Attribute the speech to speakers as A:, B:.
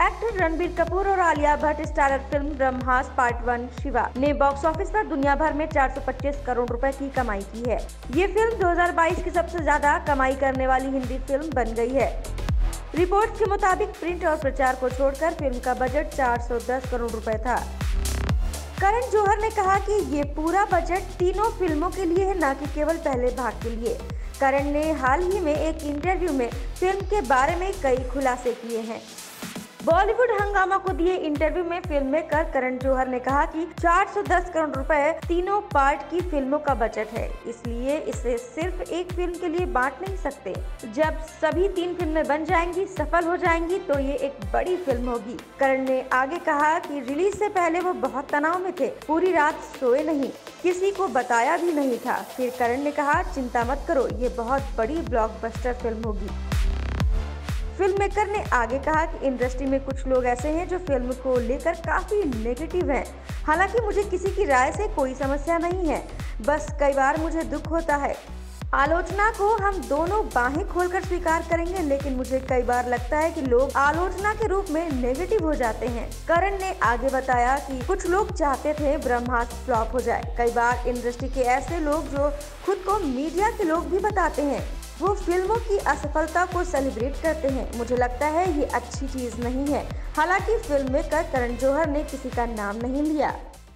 A: Actor Ranbir Kapoor और Alia Bhatt starrer film Brahmastra part 1 Shiva ने box office पर दुनिया भर में 425 करोड़ रुपए की कमाई की है। ये फिल्म 2022 की सबसे ज्यादा कमाई करने वाली हिंदी फिल्म बन गई है। रिपोर्ट्स के मुताबिक प्रिंट और प्रचार को छोड़कर फिल्म का बजट 410 करोड़ रुपए था। करण जौहर ने कहा कि ये पूरा बजट तीनों फिल्मों के लिए है, न कि केवल पहले भाग के लिए। करण ने हाल ही में एक इंटरव्यू में फिल्म के बारे में कई खुलासे किए हैं। बॉलीवुड हंगामा को दिए इंटरव्यू में फिल्म मेकर करण जौहर ने कहा कि 410 करोड़ रुपए तीनों पार्ट की फिल्मों का बजट है, इसलिए इसे सिर्फ एक फिल्म के लिए बांट नहीं सकते। जब सभी 3 फिल्में बन जाएंगी, सफल हो जाएंगी, तो ये एक बड़ी फिल्म होगी। करण ने आगे कहा कि रिलीज से पहले वो बहुत तनाव में थे, पूरी रात सोए नहीं, किसी को बताया भी नहीं था। फिर करण ने कहा, चिंता मत करो, ये बहुत बड़ी ब्लॉकबस्टर फिल्म होगी। फिल्म मेकर ने आगे कहा कि इंडस्ट्री में कुछ लोग ऐसे हैं जो फिल्म को लेकर काफी नेगेटिव हैं। हालांकि मुझे किसी की राय से कोई समस्या नहीं है, बस कई बार मुझे दुख होता है। आलोचना को हम दोनों बाहें खोलकर स्वीकार करेंगे, लेकिन मुझे कई बार लगता है कि लोग आलोचना के रूप में नेगेटिव हो जाते हैं। करण ने आगे बताया कि कुछ लोग चाहते थे ब्रह्मास्त्र फ्लॉप हो जाए। कई बार इंडस्ट्री के ऐसे लोग जो खुद को मीडिया के लोग भी बताते हैं, वो फिल्मों की असफलता को सेलिब्रेट करते हैं। मुझे लगता है ये अच्छी चीज नहीं है। हालांकि फिल्म मेकर करण जौहर ने किसी का नाम नहीं लिया।